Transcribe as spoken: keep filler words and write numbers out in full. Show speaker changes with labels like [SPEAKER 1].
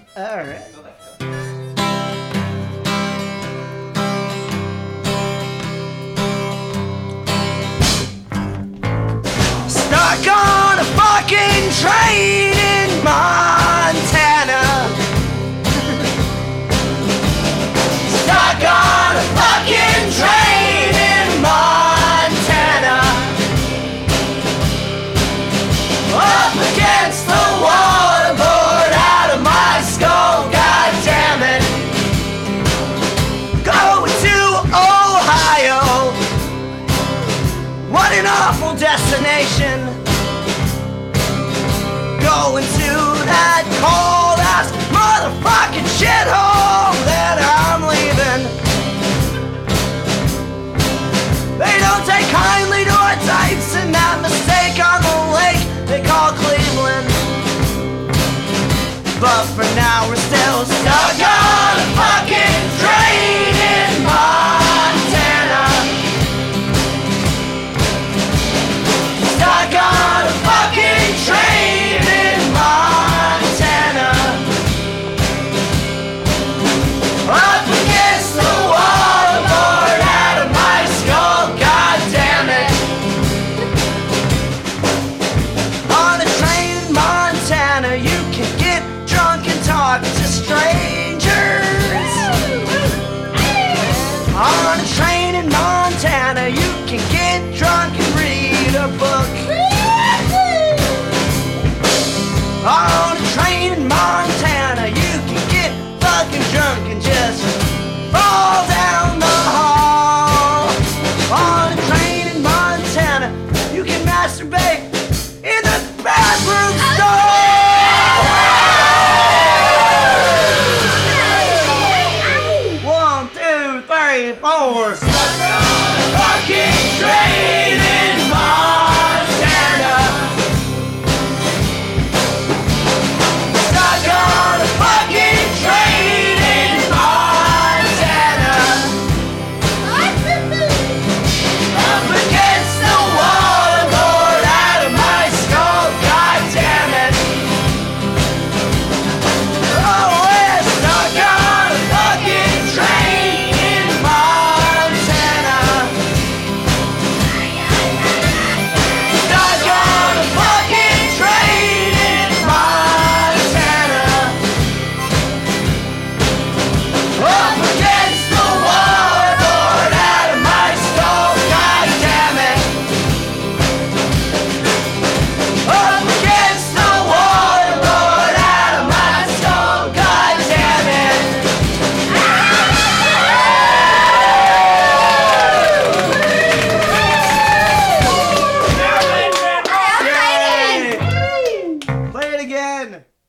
[SPEAKER 1] All right. Stuck on a fucking train in Montana. Stuck on a fucking train in Montana. Up against the water, bored out of my skull, god damn it. Going to Ohio. What an awful destination. Going to that cold ass motherfucking shithole that I'm leaving. They don't take kindly to our types and that mistake on the lake they call Cleveland. But for now we're still stuck on a fucking train in Montana. Stuck on a fucking train in Montana. Up against the wall, bored out of my skull, god damn it. On a train in Montana, you can get drunk and talk to strangers. On a train in Montana, you can get drunk and read a book. On a train in Montana, you can get fucking drunk and just fall down the hall. On a train in Montana, you can masturbate in the bathroom stall. One, two, three, four. Stuck on a fucking train in Montana. Stuck on a fucking train in Montana. Up against the wall, bored out of my skull, god damn it. Oh, we're stuck on a fucking train in Montana. Stuck on a fucking train in Montana. Up against the wall, bored out of my skull, god damn it. Up against the wall, bored out of my skull, god damn it. Yay! Play it again.